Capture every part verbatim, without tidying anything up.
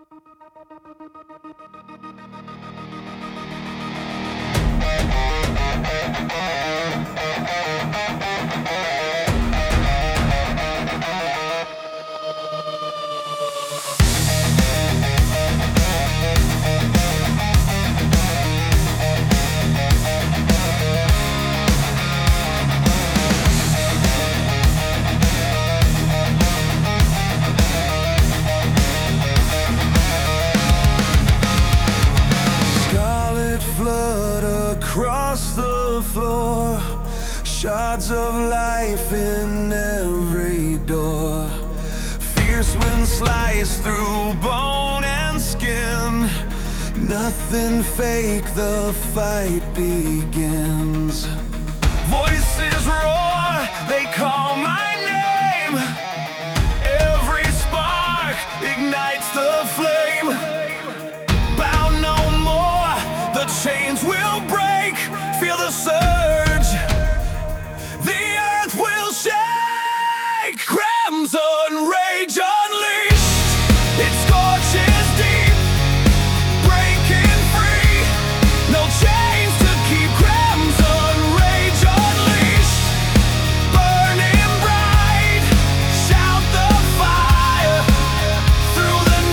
Across the floor, shards of life in every door. Fierce wind slice through bone and skin. Nothing fake, the fight begins. Voices roar, they call my name. Every spark ignites the flame. Bound no more, the chains will break. Feel the surge, the earth will shake. Crimson rage unleashed, it scorches deep, breaking free. No chains to keep. Crimson rage unleashed, burning bright. Shout the fire through the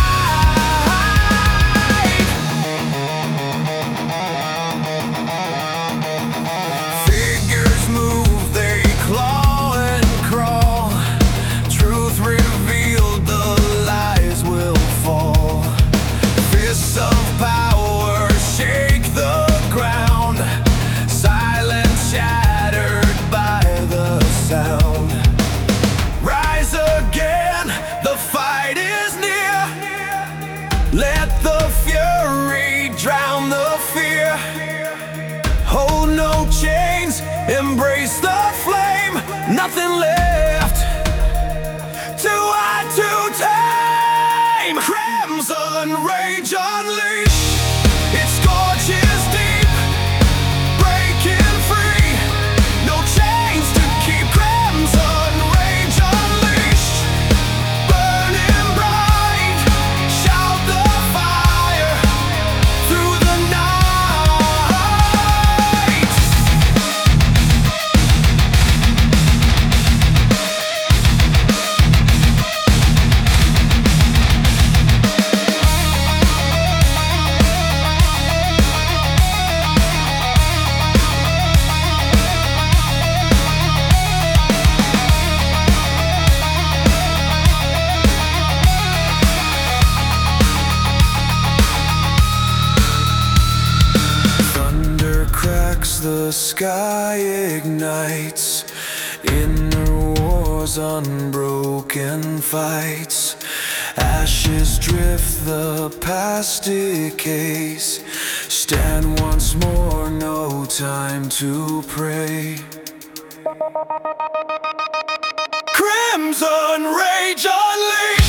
night. Figures move, they claw and crawl. Truth revealed, the lies will fall. Fists of power shake the ground. Silence shattered by the sound. Rise again, the fight is near. Let the fury drown the fear. Hold no chains, embrace the flame. Nothing left too hard to tame. Crimson rage unleashed, it scorches deep, breaking free. No chains to keep. Crimson rage unleashed, burning bright. Shout the fire through the night. Thunder cracks, the sky ignites. Inner wars, unbroken fights. Ashes drift, the past decays. Stand once more, no time to pray. Crimson rage unleashed.